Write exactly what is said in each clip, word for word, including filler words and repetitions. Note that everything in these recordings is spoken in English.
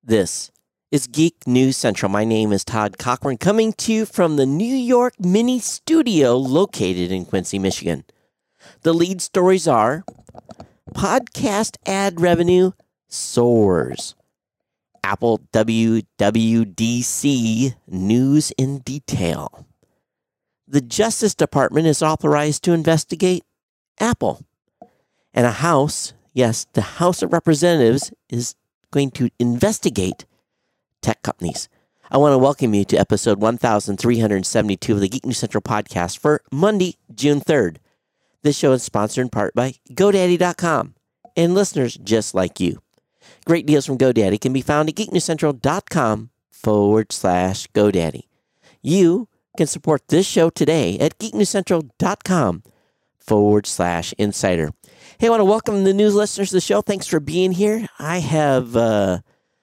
This is Geek News Central. My name is Todd Cochran, coming to you from the New York Mini Studio located in Quincy, Michigan. The lead stories are podcast ad revenue soars. Apple W W D C news in detail. The Justice Department is authorized to investigate Apple. And a House, yes, the House of Representatives is going to investigate tech companies. I want to welcome you to episode one thousand three hundred seventy-two of the Geek News Central podcast for Monday, June third. This show is sponsored in part by GoDaddy dot com and listeners just like you. Great deals from GoDaddy can be found at geeknewscentral.com forward slash GoDaddy. You can support this show today at geeknewscentral.com forward slash insider. Hey, I want to welcome the new listeners to the show. Thanks for being here. I have uh,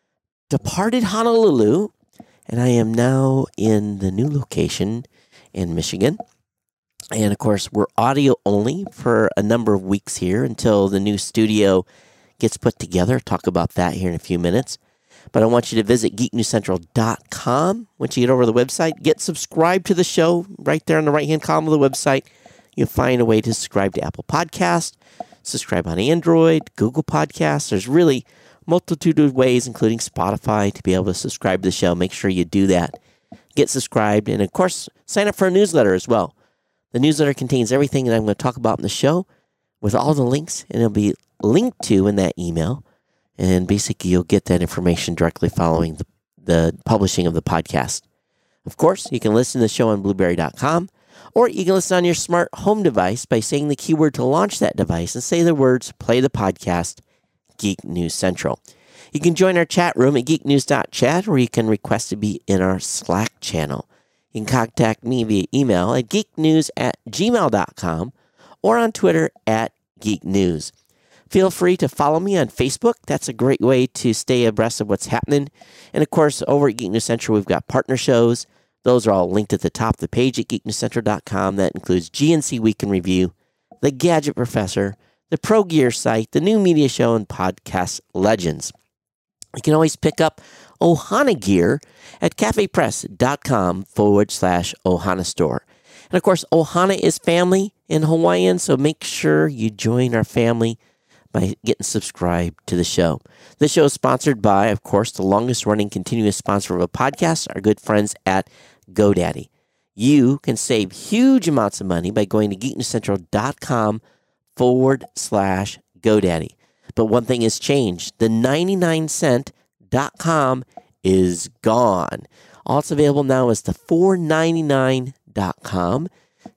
departed Honolulu, and I am now in the new location in Michigan. And, of course, we're audio only for a number of weeks here until the new studio gets put together. Talk about that here in a few minutes. But I want you to visit geek news central dot com. Once you get over to the website, get subscribed to the show right there on the right-hand column of the website. You'll find a way to subscribe to Apple Podcasts, subscribe on Android, Google Podcasts. There's really a multitude of ways, including Spotify, to be able to subscribe to the show. Make sure you do that. Get subscribed, and, of course, sign up for a newsletter as well. The newsletter contains everything that I'm going to talk about in the show with all the links, and it'll be linked to in that email. And basically, you'll get that information directly following the, the publishing of the podcast. Of course, you can listen to the show on blueberry dot com, or you can listen on your smart home device by saying the keyword to launch that device and say the words, play the podcast, Geek News Central. You can join our chat room at geek news dot chat, or you can request to be in our Slack channel. You can contact me via email at geeknews at gmail dot com or on Twitter at geeknews. Feel free to follow me on Facebook. That's a great way to stay abreast of what's happening. And, of course, over at Geek News Central, we've got partner shows. Those are all linked at the top of the page at geek news central dot com. That includes G N C Week in Review, The Gadget Professor, the Pro Gear Site, the New Media Show, and Podcast Legends. You can always pick up Ohana gear at cafepress.com forward slash Ohana store. And, of course, Ohana is family in Hawaiian, so make sure you join our family by getting subscribed to the show. This show is sponsored by, of course, the longest-running continuous sponsor of a podcast, our good friends at GoDaddy. You can save huge amounts of money by going to geeknewscentral.com forward slash GoDaddy. But one thing has changed. The ninety-nine cent dot com is gone. All it's available now is the four ninety-nine dot com.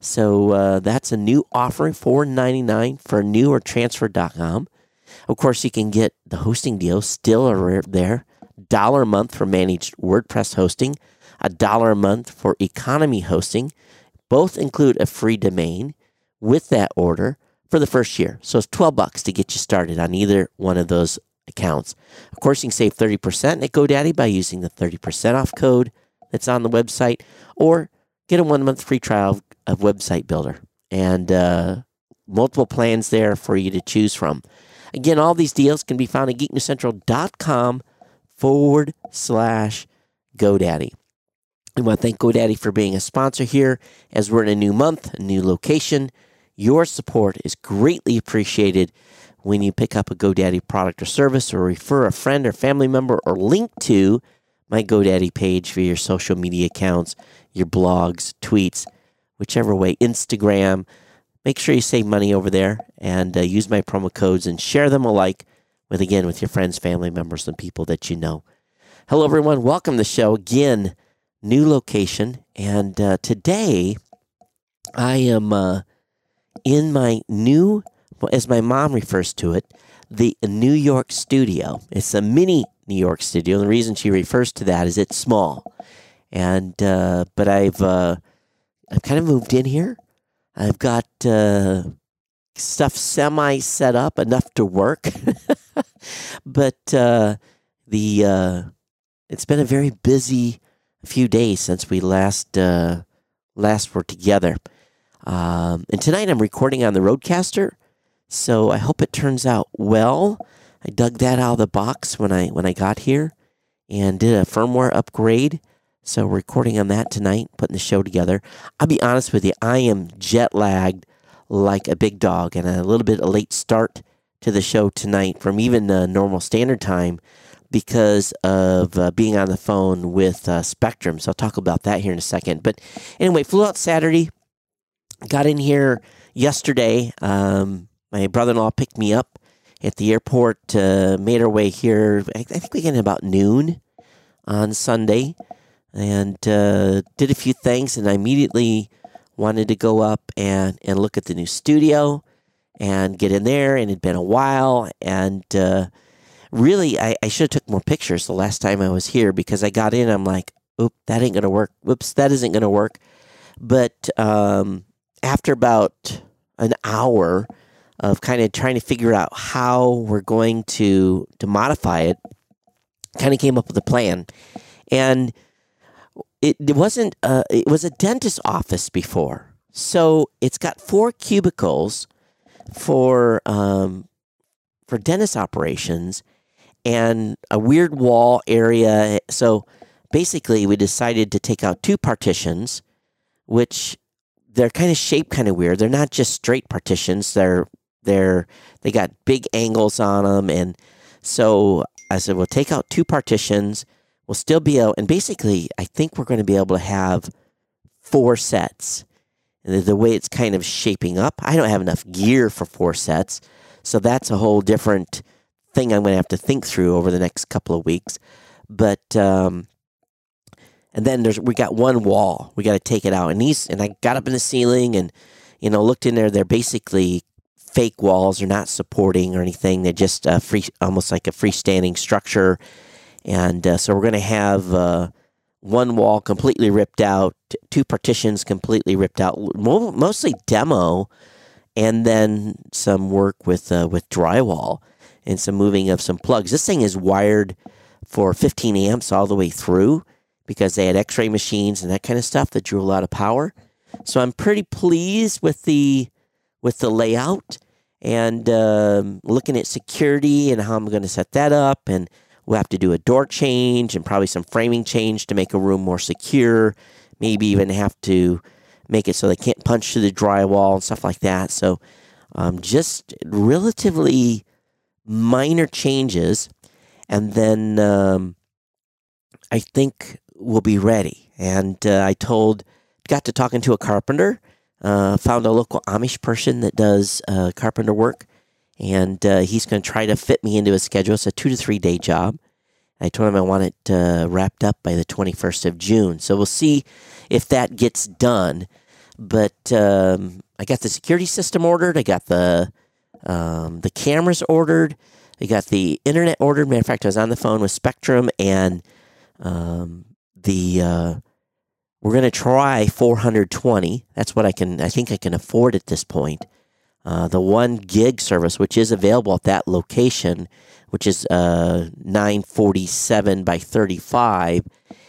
So uh, that's a new offering, four ninety-nine for new or transfer dot com. Of course, you can get the hosting deal still are there. Dollar a month for managed WordPress hosting, a dollar a month for economy hosting. Both include a free domain with that order for the first year. So it's twelve bucks to get you started on either one of those accounts. Of course, you can save thirty percent at GoDaddy by using the thirty percent off code that's on the website, or get a one-month free trial of Website Builder, and uh, multiple plans there for you to choose from. Again, all these deals can be found at geeknewscentral.com forward slash GoDaddy. I want to thank GoDaddy for being a sponsor here as we're in a new month, a new location. Your support is greatly appreciated when you pick up a GoDaddy product or service, or refer a friend or family member, or link to my GoDaddy page for your social media accounts, your blogs, tweets, whichever way, Instagram. Make sure you save money over there and uh, use my promo codes and share them alike with, again, with your friends, family members, and people that you know. Hello, everyone. Welcome to the show. Again, new location. And uh, today I am uh, in my new, as my mom refers to it, the New York studio. It's a mini New York studio. And the reason she refers to that is it's small. And, uh, but I've, uh, I've kind of moved in here. I've got, uh, stuff semi set up, enough to work. But, uh, the, uh, it's been a very busy few days since we last, uh, last were together. Um, and tonight I'm recording on the Rodecaster, so I hope it turns out well. I dug that out of the box when I when I got here, and did a firmware upgrade. So we're recording on that tonight, putting the show together. I'll be honest with you, I am jet lagged like a big dog, and a little bit of late start to the show tonight from even uh, normal standard time because of uh, being on the phone with uh, Spectrum. So I'll talk about that here in a second. But anyway, flew out Saturday, got in here yesterday. Um, my brother-in-law picked me up at the airport, uh, made our way here. I, I think we got in about noon on Sunday, and uh, did a few things, and I immediately wanted to go up and, and look at the new studio and get in there, and it'd been a while, and uh, really, I, I should have took more pictures the last time I was here, because I got in, I'm like, oop, that ain't going to work. Whoops, that isn't going to work. But um, after about an hour of kind of trying to figure out how we're going to, to modify it, kind of came up with a plan. And It, it wasn't, uh, it was a dentist's office before. So it's got four cubicles for, um, for dentist operations and a weird wall area. So basically we decided to take out two partitions, which they're kind of shaped kind of weird. They're not just straight partitions. They're, they're, they got big angles on them. And so I said, we'll take out two partitions. We'll still be able, and basically, I think we're going to be able to have four sets. And the, the way it's kind of shaping up, I don't have enough gear for four sets, so that's a whole different thing I'm going to have to think through over the next couple of weeks. But um, and then there's we got one wall we got to take it out, and these and I got up in the ceiling and you know looked in there. They're basically fake walls; they're not supporting or anything. They're just a free, almost like a freestanding structure. And uh, so we're going to have uh, one wall completely ripped out, two partitions completely ripped out, mo- mostly demo, and then some work with uh, with drywall and some moving of some plugs. This thing is wired for fifteen amps all the way through because they had X-ray machines and that kind of stuff that drew a lot of power. So I'm pretty pleased with the with the layout and um, looking at security and how I'm going to set that up. And we'll have to do a door change and probably some framing change to make a room more secure. Maybe even have to make it so they can't punch through the drywall and stuff like that. So um, just relatively minor changes. And then um, I think we'll be ready. And uh, I told, got to talking to a carpenter, uh, found a local Amish person that does uh, carpenter work. And uh, he's going to try to fit me into his schedule. It's a two to three day job. I told him I want it uh, wrapped up by the twenty-first of June. So we'll see if that gets done. But um, I got the security system ordered. I got the um, the cameras ordered. I got the internet ordered. Matter of fact, I was on the phone with Spectrum, and um, the uh, we're going to try four hundred twenty. That's what I can. I think I can afford at this point. Uh, the one gig service, which is available at that location, which is uh, nine forty-seven by thirty-five,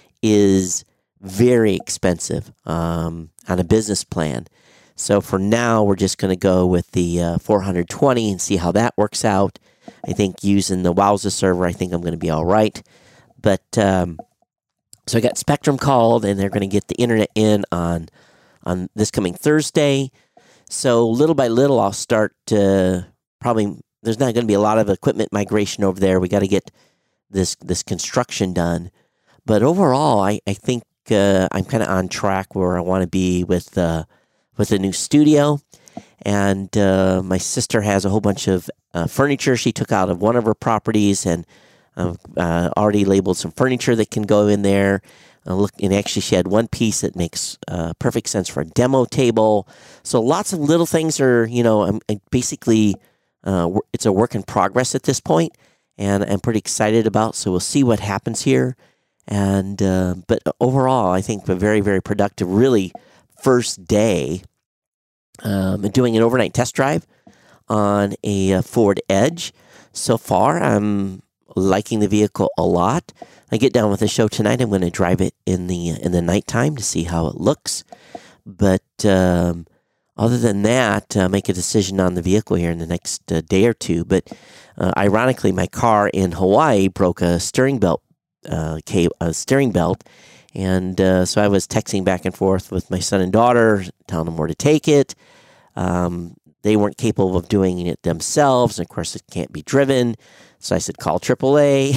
is very expensive um, on a business plan. So for now, we're just going to go with the uh, four hundred twenty and see how that works out. I think using the Wowza server, I think I'm going to be all right. But um, so I got Spectrum called, and they're going to get the internet in on on this coming Thursday. So little by little, I'll start uh, probably. There's not going to be a lot of equipment migration over there. We got to get this this construction done. But overall, I I think uh, I'm kind of on track where I want to be with uh, with the new studio. And uh, my sister has a whole bunch of uh, furniture she took out of one of her properties, and uh, uh, already labeled some furniture that can go in there. Uh, look, and actually, she had one piece that makes uh, perfect sense for a demo table. So lots of little things are, you know, I'm, I'm basically, uh, it's a work in progress at this point, and I'm pretty excited about. So we'll see what happens here. And uh, but overall, I think a very, very productive, really first day. Um, doing an overnight test drive on a, uh Ford Edge. So far, I'm liking the vehicle a lot. I get down with the show tonight. I'm going to drive it in the in the nighttime to see how it looks. But um, other than that, uh, make a decision on the vehicle here in the next uh, day or two. But uh, ironically, my car in Hawaii broke a steering belt uh, cable, uh, steering belt. And uh, so I was texting back and forth with my son and daughter, telling them where to take it. Um, they weren't capable of doing it themselves. And of course, it can't be driven. So I said, call triple A.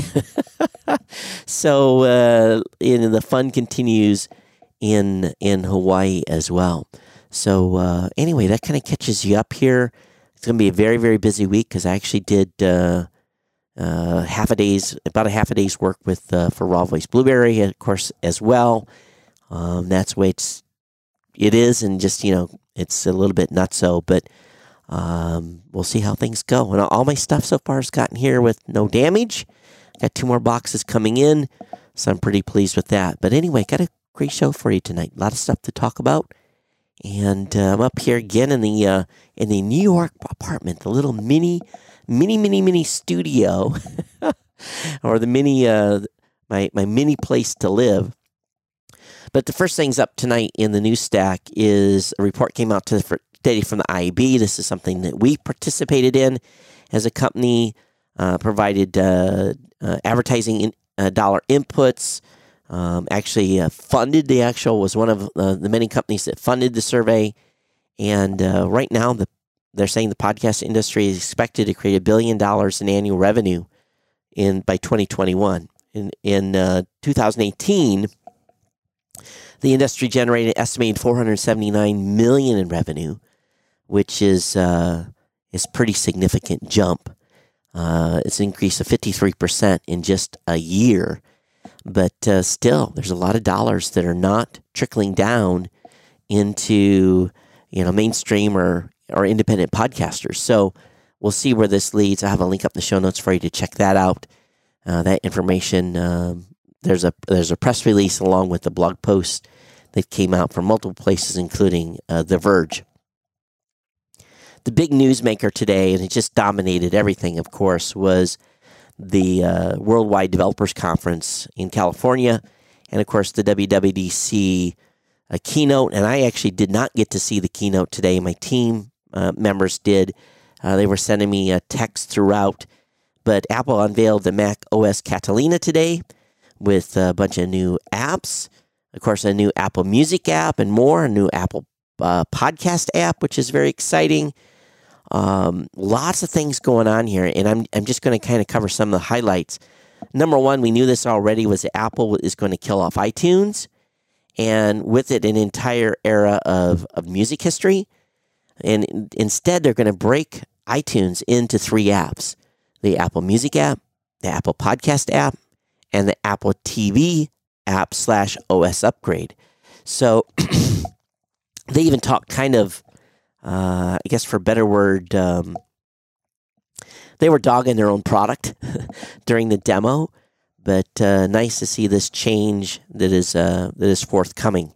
so uh, and the fun continues in in Hawaii as well. So uh, anyway, that kind of catches you up here. It's going to be a very, very busy week because I actually did uh, uh, half a day's, about a half a day's work with uh, for Raw Voice Blueberry, of course, as well. Um, that's the way it's, it is, and just, you know, it's a little bit nutso, but um, we'll see how things go. And all my stuff so far has gotten here with no damage. Got two more boxes coming in, so I'm pretty pleased with that. But anyway, got a great show for you tonight. A lot of stuff to talk about. And uh, I'm up here again in the uh, in the New York apartment, the little mini, mini, mini, mini studio, or the mini, uh, my my mini place to live. But the first things up tonight in the news stack is a report came out today from the I A B. This is something that we participated in as a company, uh, provided uh, uh, advertising in, uh, dollar inputs. Um, actually uh, funded the actual, was one of uh, the many companies that funded the survey. And uh, right now, the, they're saying the podcast industry is expected to create a billion dollars in annual revenue in by twenty twenty-one. In, in uh, two thousand eighteen, the industry generated an estimated four hundred seventy-nine million dollars in revenue, which is uh, is pretty significant jump. Uh, it's an increase of fifty-three percent in just a year. But uh, still, there's a lot of dollars that are not trickling down into, you know, mainstream or, or independent podcasters. So we'll see where this leads. I have a link up in the show notes for you to check that out. Uh, that information, um, there's a there's a press release along with the blog post that came out from multiple places, including uh, The Verge. The big newsmaker today, and it just dominated everything, of course, was the uh, Worldwide Developers Conference in California, and of course the W W D C uh, keynote. And I actually did not get to see the keynote today. My team uh, members did. Uh, they were sending me a text throughout. But Apple unveiled the Mac O S Catalina today with a bunch of new apps. Of course, a new Apple Music app and more, a new Apple uh, Podcast app, which is very exciting. Um, lots of things going on here, and I'm I'm just going to kind of cover some of the highlights. Number one, we knew this already, was that Apple is going to kill off iTunes, and with it, an entire era of, of music history. And instead, they're going to break iTunes into three apps: the Apple Music app, the Apple Podcast app, and the Apple T V app slash O S upgrade. So they even talk kind of, Uh, I guess for a better word, um, they were dogging their own product during the demo, but uh, nice to see this change that is uh, that is forthcoming.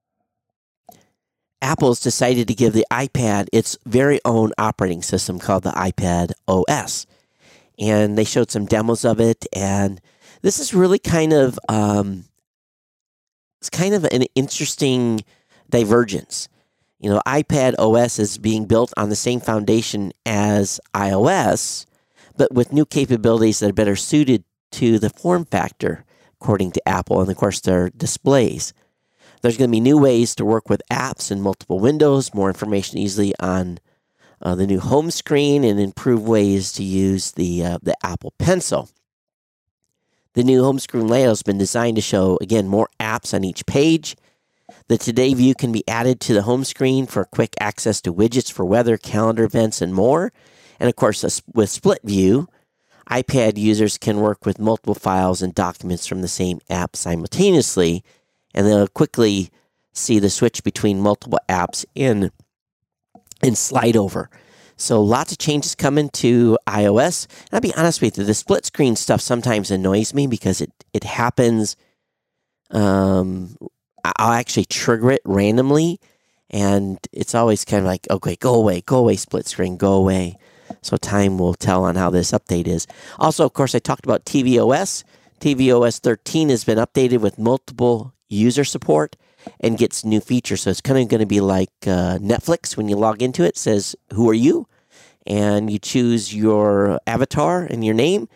Apple's decided to give the iPad its very own operating system called the iPad O S, and they showed some demos of it. And this is really kind of um, it's kind of an interesting divergence. You know, iPad O S is being built on the same foundation as iOS, but with new capabilities that are better suited to the form factor, according to Apple, and of course their displays. There's going to be new ways to work with apps in multiple windows, more information easily on uh, the new home screen, and improved ways to use the uh, the Apple Pencil. The new home screen layout has been designed to show, again, more apps on each page. The Today view can be added to the home screen for quick access to widgets for weather, calendar events, and more. And of course, with Split View, iPad users can work with multiple files and documents from the same app simultaneously, and they'll quickly see the switch between multiple apps in, in slide over. So lots of changes coming to iOS. And I'll be honest with you, the split screen stuff sometimes annoys me because it, it happens... Um, I'll actually trigger it randomly, and it's always kind of like, okay, go away, go away, split screen, go away. So time will tell on how this update is. Also, of course, I talked about tvOS. tvOS thirteen has been updated with multiple user support and gets new features. So it's kind of going to be like uh, Netflix. When you log into it, it says, who are you? And you choose your avatar and your name,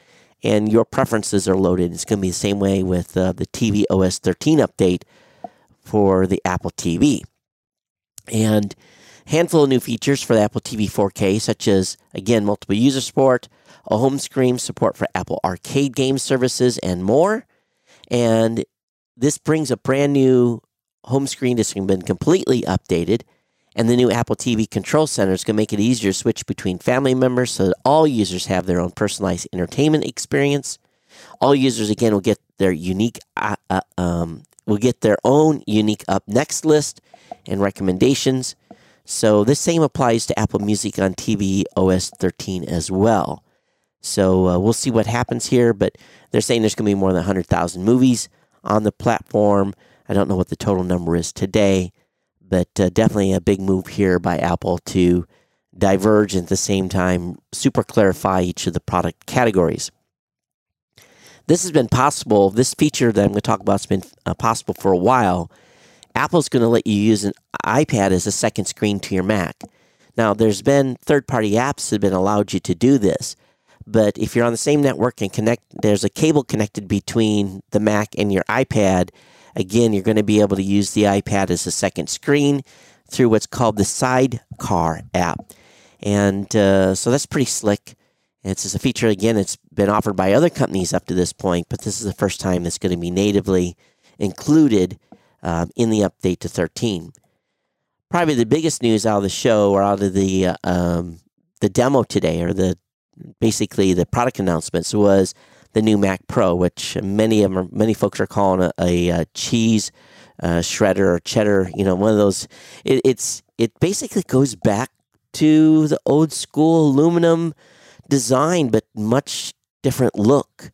and your preferences are loaded. It's going to be the same way with uh, the T V O S thirteen update for the Apple T V. And a handful of new features for the Apple T V four K, such as, again, multiple user support, a home screen, support for Apple Arcade game services, and more. And this brings a brand new home screen that's been completely updated. And the new Apple T V Control Center is going to make it easier to switch between family members so that all users have their own personalized entertainment experience. All users, again, will get their unique, uh, uh, um, will get their own unique up next list and recommendations. So this same applies to Apple Music on T V O S thirteen as well. So uh, we'll see what happens here, but they're saying there's going to be more than one hundred thousand movies on the platform. I don't know what the total number is today, but uh, definitely a big move here by Apple to diverge and at the same time super clarify each of the product categories. This has been possible. This feature that I'm going to talk about has been uh, possible for a while. Apple's going to let you use an iPad as a second screen to your Mac. Now, there's been third-party apps that have been allowed you to do this, but if you're on the same network and connect, there's a cable connected between the Mac and your iPad. Again, you're going to be able to use the iPad as a second screen through what's called the Sidecar app. And uh, so that's pretty slick. It's just a feature, again, it's been offered by other companies up to this point, but this is the first time it's going to be natively included um, in the update to thirteen. Probably the biggest news out of the show or out of the uh, um, the demo today, or the basically the product announcements, was the new Mac Pro, which many of them, many folks are calling a, a, a cheese uh, shredder or cheddar. You know, one of those. It, it's it basically goes back to the old school aluminum design, but much different look,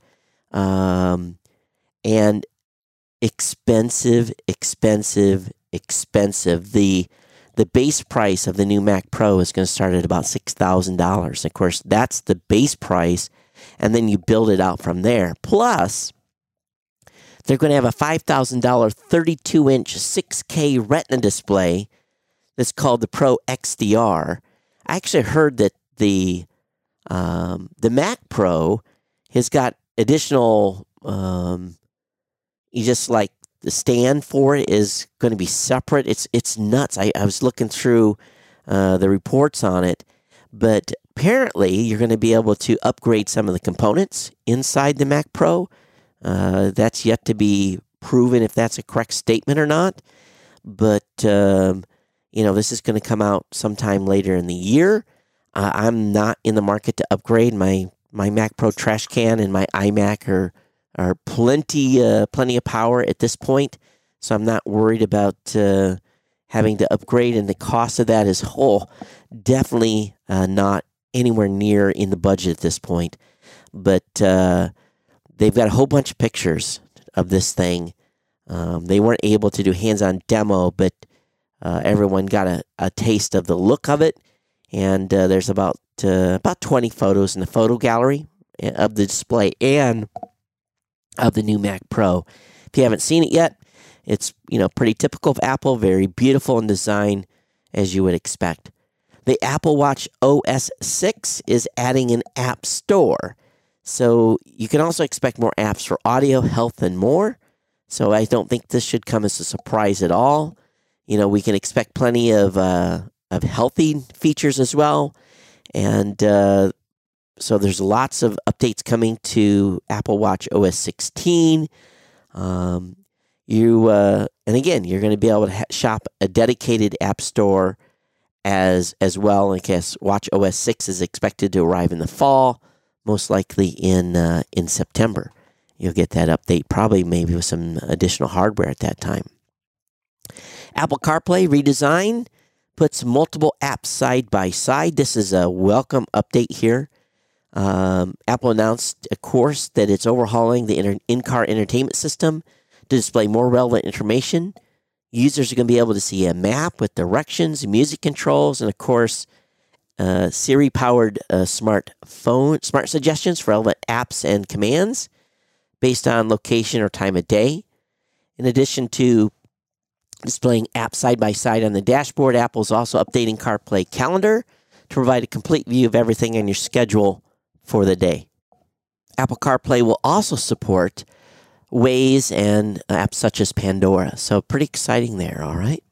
um, and expensive, expensive, expensive. The the base price of the new Mac Pro is going to start at about six thousand dollars. Of course, that's the base price. And then you build it out from there. Plus, they're going to have a five thousand dollars thirty-two inch six K Retina display that's called the Pro X D R. I actually heard that the um, the Mac Pro has got additional, um, you just like the stand for it is going to be separate. It's it's nuts. I, I was looking through uh, the reports on it, but apparently, you're going to be able to upgrade some of the components inside the Mac Pro. Uh, that's yet to be proven if that's a correct statement or not. But, um, you know, this is going to come out sometime later in the year. Uh, I'm not in the market to upgrade. My my Mac Pro trash can and my iMac are, are plenty, uh, plenty of power at this point. So I'm not worried about uh, having to upgrade. And the cost of that is oh, definitely uh, not anywhere near in the budget at this point, but uh, they've got a whole bunch of pictures of this thing. Um, they weren't able to do hands-on demo, but uh, everyone got a, a taste of the look of it, and uh, there's about uh, about twenty photos in the photo gallery of the display and of the new Mac Pro. If you haven't seen it yet, it's you know pretty typical of Apple, very beautiful in design, as you would expect. The Apple Watch O S six is adding an app store. So you can also expect more apps for audio, health, and more. So I don't think this should come as a surprise at all. You know, we can expect plenty of uh, of healthy features as well. And uh, so there's lots of updates coming to Apple Watch O S sixteen. Um, you uh, and again, you're going to be able to ha- shop a dedicated app store as as well. I guess Watch O S six is expected to arrive in the fall, most likely in uh, in September. You'll get that update, probably maybe with some additional hardware at that time. Apple CarPlay redesign puts multiple apps side by side. This is a welcome update here. Um, Apple announced, of course, that it's overhauling the inter- in-car entertainment system to display more relevant information. Users are going to be able to see a map with directions, music controls, and of course, uh, Siri-powered uh, smart phone, smart suggestions for relevant apps and commands based on location or time of day. In addition to displaying apps side by side on the dashboard, Apple's also updating CarPlay Calendar to provide a complete view of everything on your schedule for the day. Apple CarPlay will also support Waze and apps such as Pandora. So pretty exciting there, all right?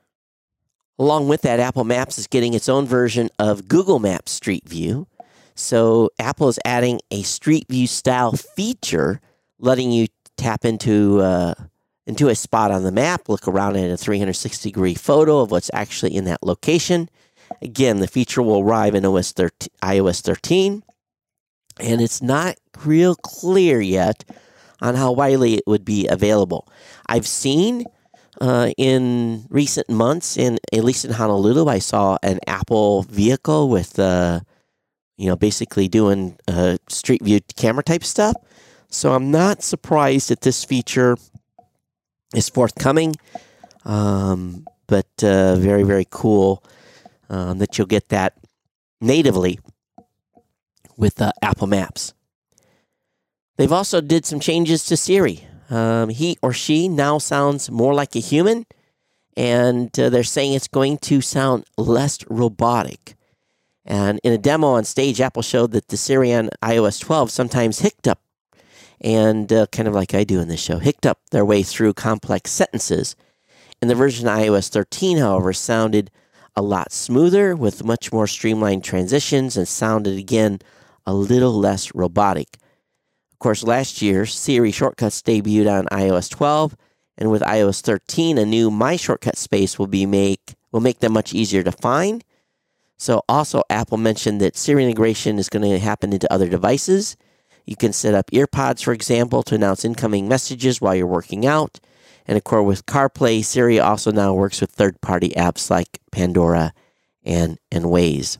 Along with that, Apple Maps is getting its own version of Google Maps Street View. So Apple is adding a Street View style feature, letting you tap into uh, into a spot on the map, look around at a three sixty degree photo of what's actually in that location. Again, the feature will arrive in O S thirteen, i O S thirteen, and it's not real clear yet on how widely it would be available. I've seen uh, in recent months, in at least in Honolulu, I saw an Apple vehicle with, uh, you know, basically doing uh, Street View camera type stuff. So I'm not surprised that this feature is forthcoming, um, but uh, very, very cool um, that you'll get that natively with uh, Apple Maps. They've also did some changes to Siri. Um, he or she now sounds more like a human, and uh, they're saying it's going to sound less robotic. And in a demo on stage, Apple showed that the Siri on i O S twelve sometimes hiccuped up, and uh, kind of like I do in this show, hiccuped up their way through complex sentences. And the version of i O S thirteen, however, sounded a lot smoother with much more streamlined transitions and sounded, again, a little less robotic. Of course, last year, Siri shortcuts debuted on i O S twelve, and with i O S thirteen, a new My Shortcut space will be make will make them much easier to find. So also, Apple mentioned that Siri integration is going to happen into other devices. You can set up EarPods, for example, to announce incoming messages while you're working out. And of course, with CarPlay, Siri also now works with third-party apps like Pandora and, and Waze.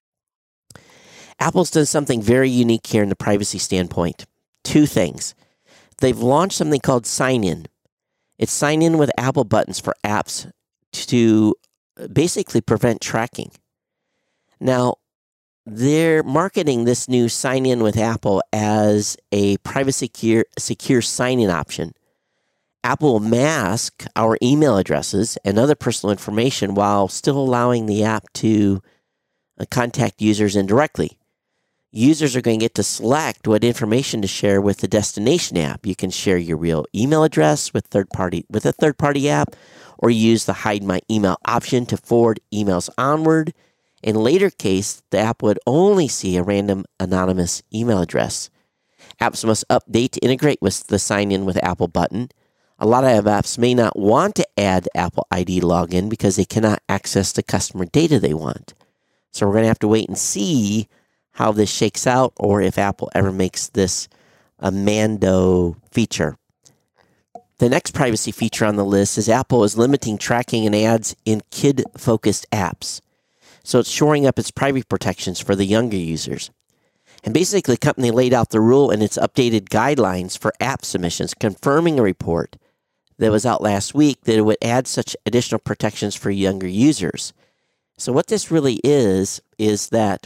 Apple's done something very unique here in the privacy standpoint. Two things. They've launched something called Sign In. It's Sign In with Apple buttons for apps to basically prevent tracking. Now, they're marketing this new Sign In with Apple as a privacy secure, secure sign-in option. Apple will mask our email addresses and other personal information while still allowing the app to uh, contact users indirectly. Users are going to get to select what information to share with the destination app. You can share your real email address with third party with a third-party app, or use the Hide My Email option to forward emails onward. In later case, the app would only see a random anonymous email address. Apps must update to integrate with the Sign In with Apple button. A lot of apps may not want to add the Apple I D login because they cannot access the customer data they want. So we're going to have to wait and see how this shakes out, or if Apple ever makes this a Mando feature. The next privacy feature on the list is Apple is limiting tracking and ads in kid-focused apps. So it's shoring up its privacy protections for the younger users. And basically, the company laid out the rule in its updated guidelines for app submissions, confirming a report that was out last week that it would add such additional protections for younger users. So what this really is, is that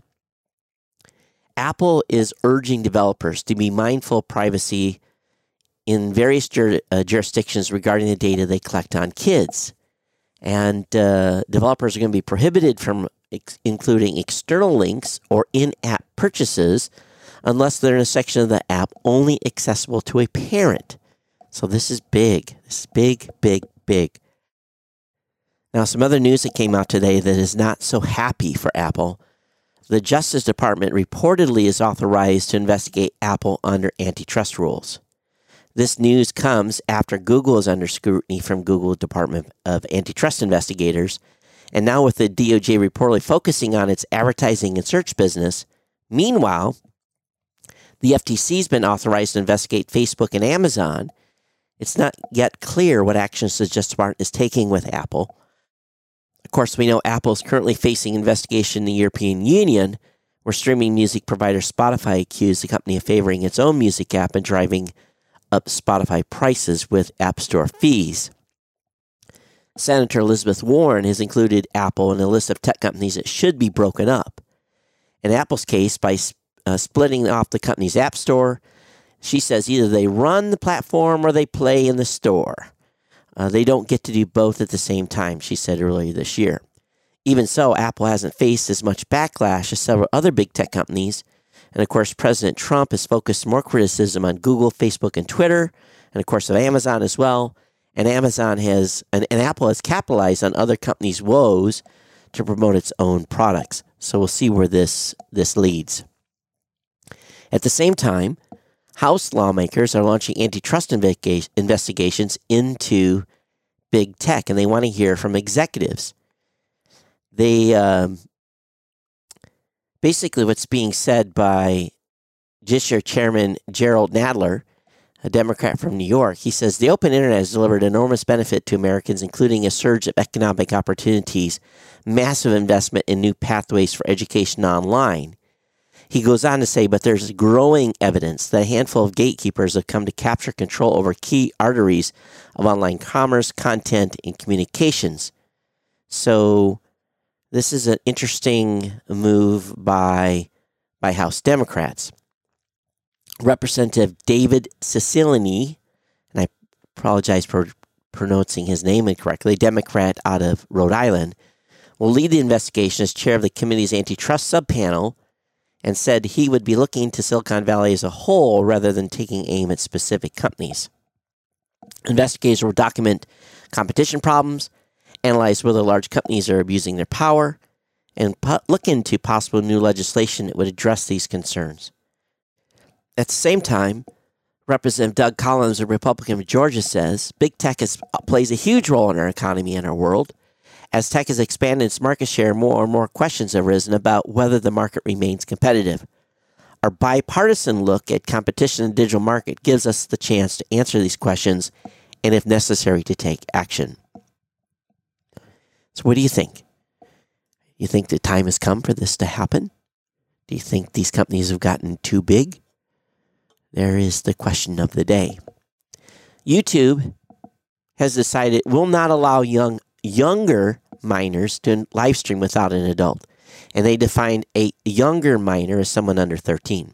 Apple is urging developers to be mindful of privacy in various jur- uh, jurisdictions regarding the data they collect on kids. And uh, developers are going to be prohibited from ex- including external links or in-app purchases unless they're in a section of the app only accessible to a parent. So this is big. This is big, big, big. Now, some other news that came out today that is not so happy for Apple. The Justice Department reportedly is authorized to investigate Apple under antitrust rules. This news comes after Google is under scrutiny from Google Department of Antitrust investigators, and now with the D O J reportedly focusing on its advertising and search business. Meanwhile, the F T C has been authorized to investigate Facebook and Amazon. It's not yet clear what actions the Justice Department is taking with Apple. Of course, we know Apple is currently facing investigation in the European Union, where streaming music provider Spotify accused the company of favoring its own music app and driving up Spotify prices with App Store fees. Senator Elizabeth Warren has included Apple in a list of tech companies that should be broken up. In Apple's case, by uh, splitting off the company's App Store, she says either they run the platform or they play in the store. Uh, they don't get to do both at the same time, she said earlier this year. Even so, Apple hasn't faced as much backlash as several other big tech companies, And of course, President Trump has focused more criticism on Google, Facebook, and Twitter, and of course of Amazon as well. And Amazon has, and, and Apple has capitalized on other companies' woes to promote its own products. So we'll see where this, this leads. At the same time, House lawmakers are launching antitrust investiga- investigations into big tech, and they want to hear from executives. They um, basically what's being said by Judiciary Chairman Gerald Nadler, a Democrat from New York. He says the open internet has delivered enormous benefit to Americans, including a surge of economic opportunities, massive investment in new pathways for education online. He goes on to say, but there's growing evidence that a handful of gatekeepers have come to capture control over key arteries of online commerce, content, and communications. So this is an interesting move by, by House Democrats. Representative David Cicilline, and I apologize for pronouncing his name incorrectly, Democrat out of Rhode Island, will lead the investigation as chair of the committee's antitrust subpanel, and said he would be looking to Silicon Valley as a whole rather than taking aim at specific companies. Investigators will document competition problems, analyze whether large companies are abusing their power, and po- look into possible new legislation that would address these concerns. At the same time, Representative Doug Collins, a Republican of Georgia, says big tech is, plays a huge role in our economy and our world. As tech has expanded its market share, more and more questions have arisen about whether the market remains competitive. Our bipartisan look at competition in the digital market gives us the chance to answer these questions and, if necessary, to take action. So what do you think? You think the time has come for this to happen? Do you think these companies have gotten too big? There is the question of the day. YouTube has decided it will not allow young younger minors to live stream without an adult. And they define a younger minor as someone under thirteen.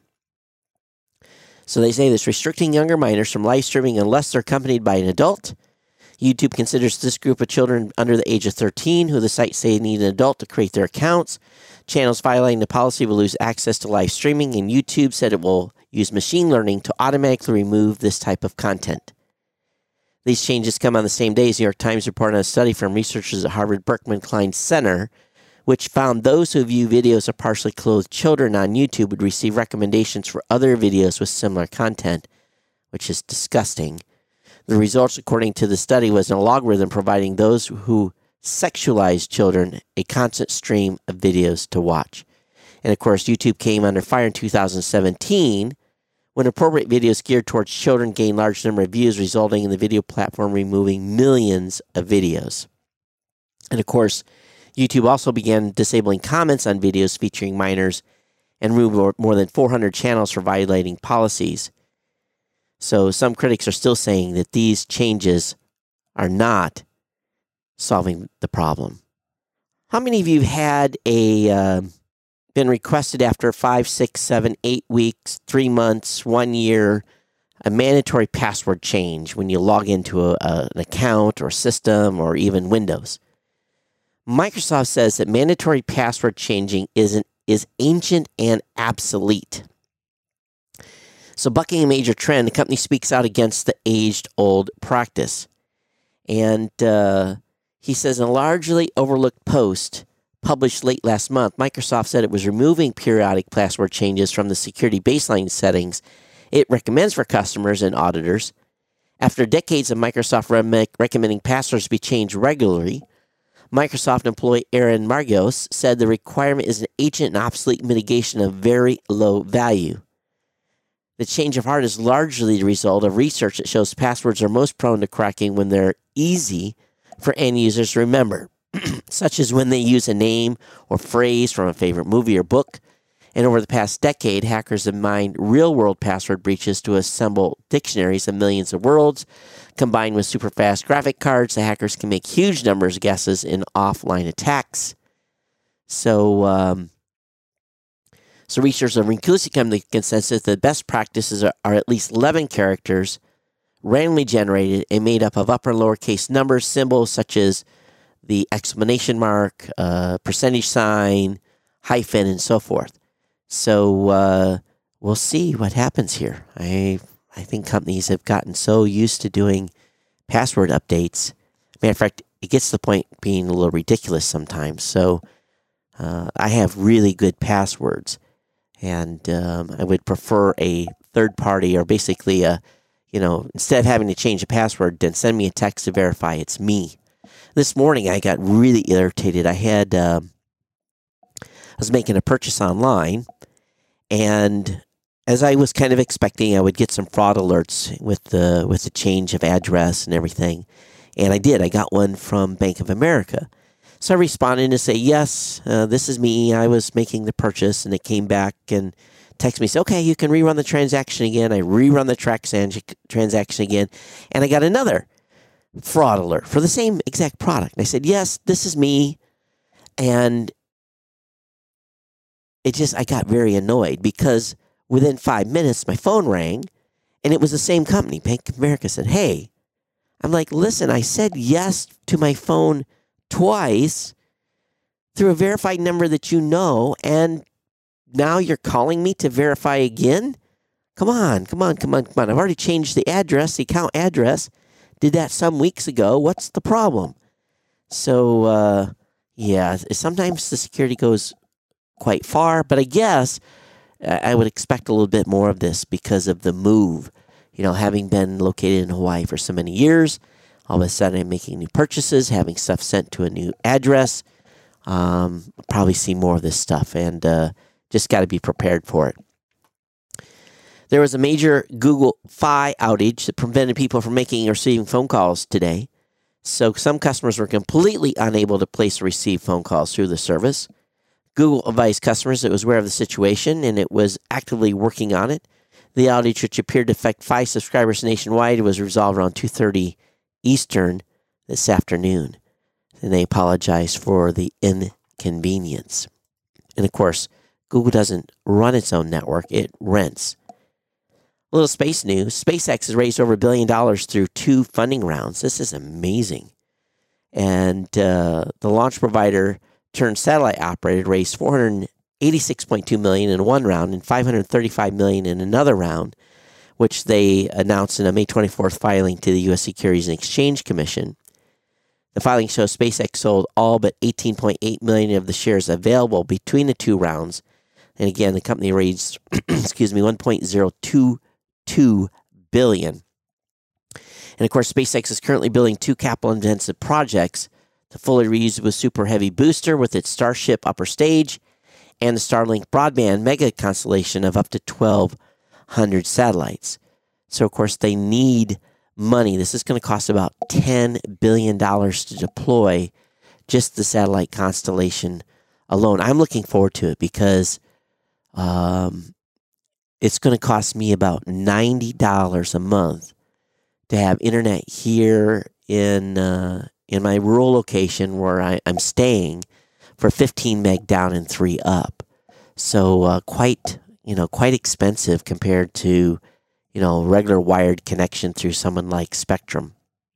So they say this, restricting younger minors from live streaming unless they're accompanied by an adult. YouTube considers this group of children under the age of thirteen, who the site say need an adult to create their accounts. Channels violating the policy will lose access to live streaming, and YouTube said it will use machine learning to automatically remove this type of content. These changes come on the same day as New York Times reported on a study from researchers at Harvard Berkman Klein Center, which found those who view videos of partially clothed children on YouTube would receive recommendations for other videos with similar content, which is disgusting. The results, according to the study, was an algorithm providing those who sexualize children a constant stream of videos to watch. And of course, YouTube came under fire in two thousand seventeen when appropriate videos geared towards children gained large number of views, resulting in the video platform removing millions of videos. And of course, YouTube also began disabling comments on videos featuring minors and removed more than four hundred channels for violating policies. So some critics are still saying that these changes are not solving the problem. How many of you have had a uh, been requested after five, six, seven, eight weeks, three months, one year, a mandatory password change when you log into a, a, an account or system or even Windows? Microsoft says that mandatory password changing is, an, is ancient and obsolete. So bucking a major trend, the company speaks out against the age-old practice. And uh, he says in a largely overlooked post published late last month, Microsoft said it was removing periodic password changes from the security baseline settings it recommends for customers and auditors. After decades of Microsoft re- recommending passwords be changed regularly, Microsoft employee Aaron Margos said the requirement is an ancient and obsolete mitigation of very low value. The change of heart is largely the result of research that shows passwords are most prone to cracking when they're easy for end users to remember, such as when they use a name or phrase from a favorite movie or book. And over the past decade, hackers have mined real-world password breaches to assemble dictionaries of millions of words. Combined with super-fast graphic cards, the hackers can make huge numbers of guesses in offline attacks. So, um, so researchers have recently come to the consensus that the best practices are, are at least eleven characters, randomly generated and made up of upper and lowercase numbers, symbols such as the exclamation mark, uh, percentage sign, hyphen, and so forth. So uh, we'll see what happens here. I I think companies have gotten so used to doing password updates. Matter of fact, it gets to the point being a little ridiculous sometimes. So uh, I have really good passwords, and um, I would prefer a third party, or basically a, you know, instead of having to change a password, then send me a text to verify it's me. This morning I got really irritated. I had uh, I was making a purchase online, and as I was kind of expecting, I would get some fraud alerts with the with the change of address and everything. And I did. I got one from Bank of America. So I responded to say, yes, uh, this is me. I was making the purchase, and it came back and texted me, say, okay, you can rerun the transaction again. I rerun the trax- transaction again, and I got another fraud alert for the same exact product. And I said, yes, this is me. And it just, I got very annoyed because within five minutes, my phone rang, and it was the same company. Bank of America said, hey, I'm like, listen, I said yes to my phone twice through a verified number that you know, and now you're calling me to verify again? Come on, come on, come on, come on. I've already changed the address, the account address. Did that some weeks ago. What's the problem? So, uh, yeah, sometimes the security goes quite far, but I guess I would expect a little bit more of this because of the move. You know, having been located in Hawaii for so many years, all of a sudden I'm making new purchases, having stuff sent to a new address. Um, I'll probably see more of this stuff, and uh, just got to be prepared for it. There was a major Google Fi outage that prevented people from making or receiving phone calls today. So some customers were completely unable to place or receive phone calls through the service. Google advised customers it was aware of the situation, and it was actively working on it. The outage, which appeared to affect five subscribers nationwide, was resolved around two thirty Eastern this afternoon. And they apologized for the inconvenience. And of course, Google doesn't run its own network, it rents. A little space news. SpaceX has raised over a billion dollars through two funding rounds. This is amazing. And uh, the launch provider turned satellite operator raised four hundred eighty-six point two million dollars in one round and five hundred thirty-five million dollars in another round, which they announced in a May twenty-fourth filing to the U S Securities and Exchange Commission. The filing shows SpaceX sold all but eighteen point eight million dollars of the shares available between the two rounds. And again, the company raised, excuse me, one point zero two two billion dollars. And of course, SpaceX is currently building two capital-intensive projects: the fully reusable Super Heavy booster with its Starship upper stage, and the Starlink broadband mega constellation of up to twelve hundred satellites. So, of course, they need money. This is going to cost about ten billion dollars to deploy just the satellite constellation alone. I'm looking forward to it because um, it's going to cost me about ninety dollars a month to have internet here in uh, in my rural location where I, I'm staying for fifteen meg down and three up. So uh, quite, you know, quite expensive compared to, you know, regular wired connection through someone like Spectrum.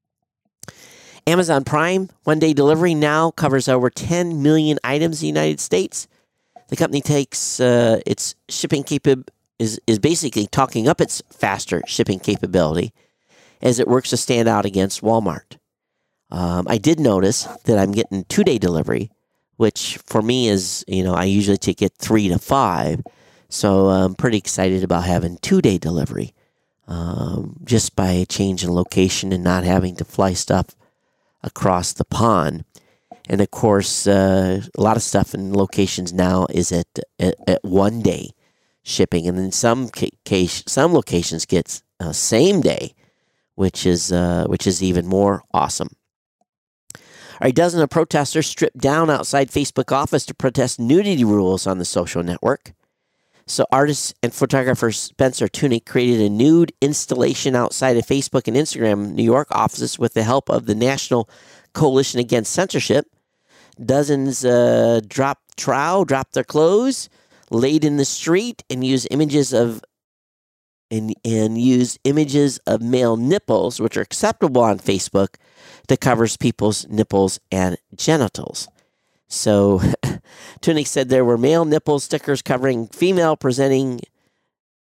Amazon Prime one-day delivery now covers over ten million items in the United States. The company takes uh, its shipping capability, is, is basically talking up its faster shipping capability as it works to stand out against Walmart. Um, I did notice that I'm getting two-day delivery, which for me is, you know, I usually take it three to five. So I'm pretty excited about having two-day delivery um, just by a change in location and not having to fly stuff across the pond. And of course, uh, a lot of stuff in locations now is at, at, at one day shipping. And in some case, some locations get uh, same day, which is, uh, which is even more awesome. All right, dozens of protesters stripped down outside Facebook office to protest nudity rules on the social network. So artist and photographer Spencer Tunick created a nude installation outside of Facebook and Instagram New York offices with the help of the National Coalition Against Censorship. Dozens uh, dropped trow, dropped their clothes, laid in the street, and used images of and and used images of male nipples, which are acceptable on Facebook, to cover people's nipples and genitals. So, Tunick said there were male nipple stickers covering female presenting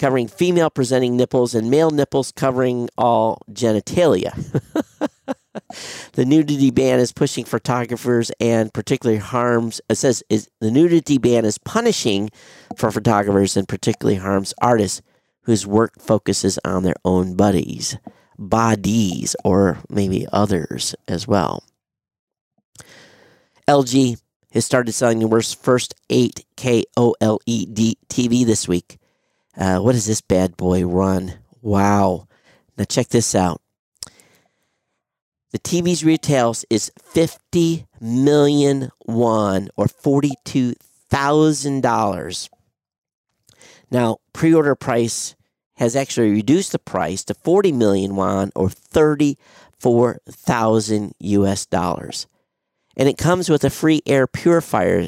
covering female presenting nipples and male nipples covering all genitalia. The nudity ban is pushing photographers and particularly harms, it says is the nudity ban is punishing for photographers and particularly harms artists whose work focuses on their own bodies, bodies, or maybe others as well. L G has started selling the world's first eight K OLED T V this week. Uh, what does this bad boy run? Wow. Now check this out. The T V's retails is fifty million won, or forty-two thousand dollars. Now, pre-order price has actually reduced the price to forty million won, or thirty-four thousand U S dollars. And it comes with a free air purifier.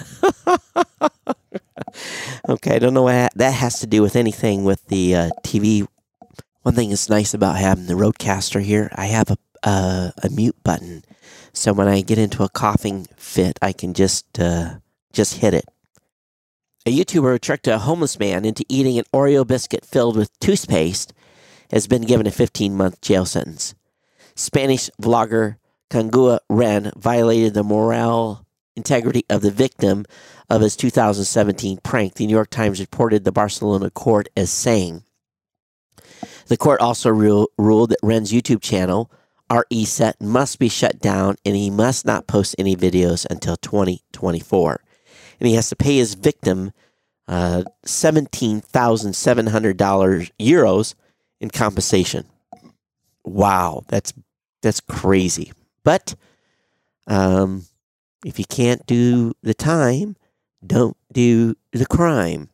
Okay, I don't know what that has to do with anything with the uh, T V. One thing that's nice about having the Rodecaster here, I have a uh, a mute button, so when I get into a coughing fit, I can just uh, just hit it. A YouTuber tricked a homeless man into eating an Oreo biscuit filled with toothpaste has been given a fifteen-month jail sentence. Spanish vlogger Kangua Ren violated the moral integrity of the victim of his two thousand seventeen prank. The New York Times reported the Barcelona court as saying. The court also ru- ruled that Ren's YouTube channel, R E Set, must be shut down and he must not post any videos until twenty twenty-four. And he has to pay his victim uh, seventeen thousand seven hundred dollars euros in compensation. Wow, that's that's crazy. But um, if you can't do the time, don't do the crime.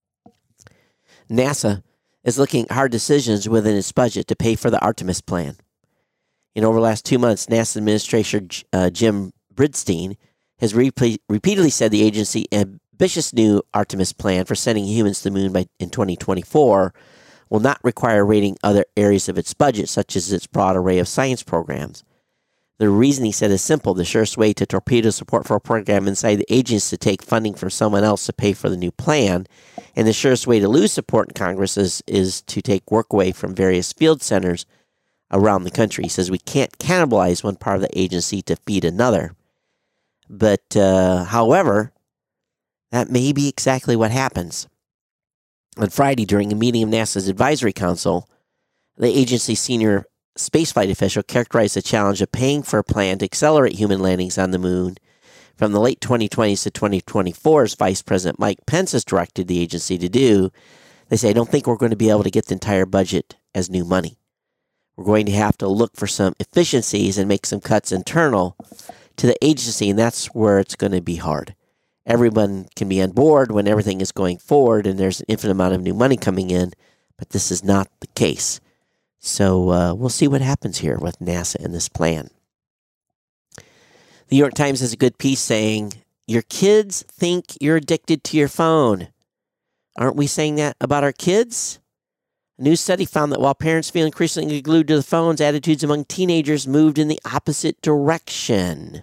NASA is looking at hard decisions within its budget to pay for the Artemis plan. In over the last two months, NASA Administrator uh, Jim Bridenstine has repe- repeatedly said the agency's ambitious new Artemis plan for sending humans to the moon by in twenty twenty-four will not require raiding other areas of its budget, such as its broad array of science programs. The reason, he said, is simple. The surest way to torpedo support for a program inside the agency is to take funding from someone else to pay for the new plan. And the surest way to lose support in Congress is, is to take work away from various field centers around the country. He says we can't cannibalize one part of the agency to feed another. But, uh, however, that may be exactly what happens. On Friday, during a meeting of NASA's Advisory Council, the agency's senior spaceflight official characterized the challenge of paying for a plan to accelerate human landings on the moon from the late twenty twenties to twenty twenty-four, as Vice President Mike Pence has directed the agency to do. They say, I don't think we're going to be able to get the entire budget as new money. We're going to have to look for some efficiencies and make some cuts internal to the agency, and that's where it's going to be hard. Everyone can be on board when everything is going forward and there's an infinite amount of new money coming in, but this is not the case. So uh, we'll see what happens here with NASA and this plan. The New York Times has a good piece saying, your kids think you're addicted to your phone. Aren't we saying that about our kids? A new study found that while parents feel increasingly glued to the phones, attitudes among teenagers moved in the opposite direction.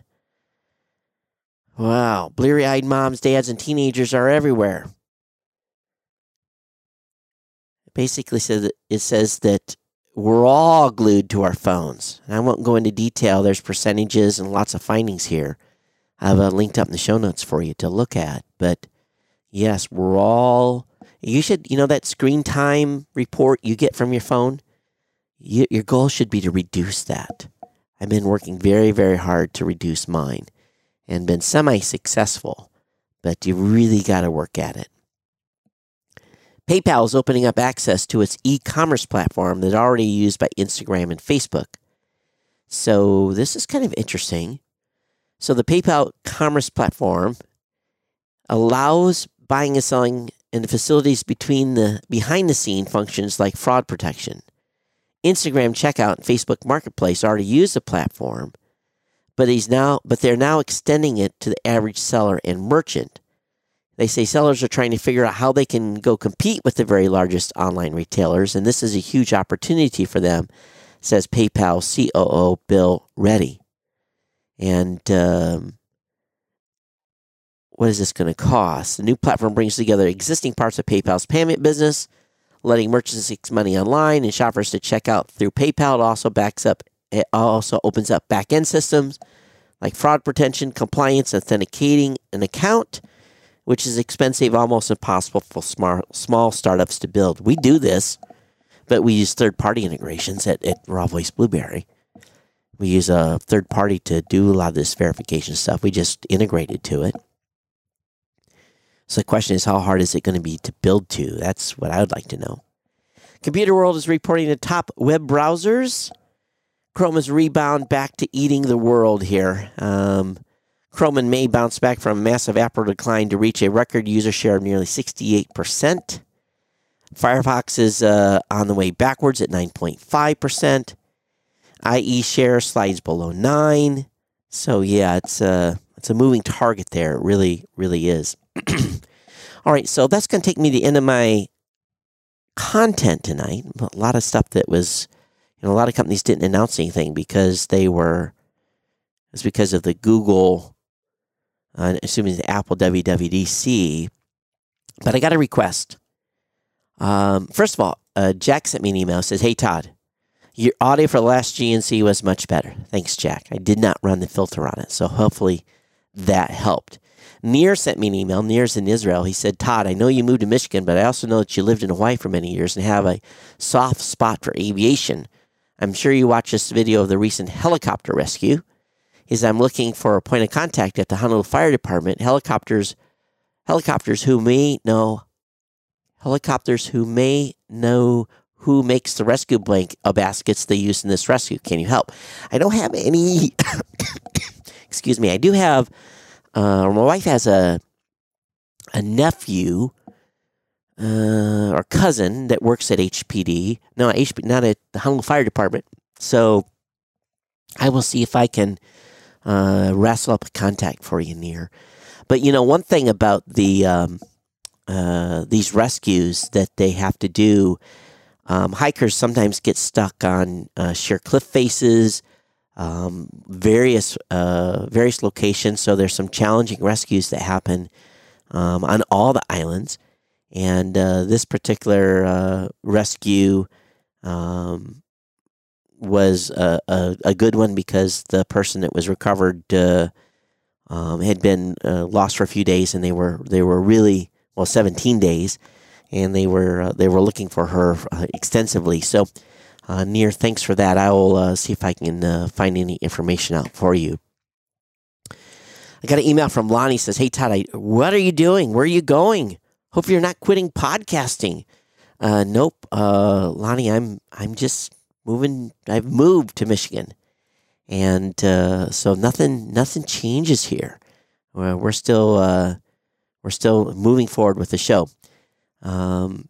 Wow, bleary-eyed moms, dads, and teenagers are everywhere. It basically says that, it says that we're all glued to our phones. And I won't go into detail. There's percentages and lots of findings here. I have a linked up in the show notes for you to look at. But yes, we're all... You should, you know, that screen time report you get from your phone, you, your goal should be to reduce that. I've been working very, very hard to reduce mine and been semi-successful, but you really got to work at it. PayPal is opening up access to its e-commerce platform that's already used by Instagram and Facebook. So this is kind of interesting. So the PayPal commerce platform allows buying and selling in the facilities between the behind the scene functions like fraud protection. Instagram Checkout and Facebook Marketplace already use the platform, but he's now but they're now extending it to the average seller and merchant. They say sellers are trying to figure out how they can go compete with the very largest online retailers, and this is a huge opportunity for them, says PayPal C O O Bill Reddy. And um, what is this going to cost? The new platform brings together existing parts of PayPal's payment business, letting merchants take money online and shoppers to check out through PayPal. It also backs up. It also opens up back-end systems like fraud prevention, compliance, authenticating an account, which is expensive, almost impossible for smart, small startups to build. We do this, but we use third-party integrations at, at Raw Voice Blueberry. We use a third party to do a lot of this verification stuff. We just integrated to it. So the question is, how hard is it going to be to build to? That's what I would like to know. Computer World is reporting the top web browsers. Chrome has rebound back to eating the world here. Um, Chrome in May bounced back from a massive April decline to reach a record user share of nearly sixty-eight percent. Firefox is uh, on the way backwards at nine point five percent. I E share slides below nine. So yeah, it's a, it's a moving target there. It really, really is. All right, so that's going to take me to the end of my content tonight. A lot of stuff that was, you know, a lot of companies didn't announce anything because they were, it's because of the Google, uh, assuming the Apple W W D C. But I got a request. Um, first of all, uh, Jack sent me an email. Says, "Hey Todd, your audio for the last G N C was much better. Thanks, Jack. I did not run the filter on it, so hopefully that helped." Nir sent me an email. Nir's in Israel. He said, "Todd, I know you moved to Michigan, but I also know that you lived in Hawaii for many years and have a soft spot for aviation. I'm sure you watched this video of the recent helicopter rescue. He says, I'm looking for a point of contact at the Honolulu Fire Department. Helicopters, helicopters who may know, helicopters who may know who makes the rescue blanket baskets they use in this rescue. Can you help?" I don't have any, excuse me, I do have, uh, my wife has a, a nephew, uh, or cousin that works at H P D. No, H P, not at the Honolulu Fire Department. So I will see if I can, uh, wrestle up a contact for you, Nir. But you know, one thing about the, um, uh, these rescues that they have to do, Um, hikers sometimes get stuck on uh, sheer cliff faces, um, various uh, various locations. So there's some challenging rescues that happen um, on all the islands. And uh, this particular uh, rescue um, was a, a, a good one because the person that was recovered uh, um, had been uh, lost for a few days, and they were they were really well seventeen days. And they were uh, they were looking for her uh, extensively. So, uh, Nir, thanks for that. I will uh, see if I can uh, find any information out for you. I got an email from Lonnie. Says, "Hey Todd, I, what are you doing? Where are you going? Hope you're not quitting podcasting." Uh, nope, uh, Lonnie. I'm I'm just moving. I've moved to Michigan, and uh, so nothing nothing changes here. We're, we're still uh, we're still moving forward with the show. Um,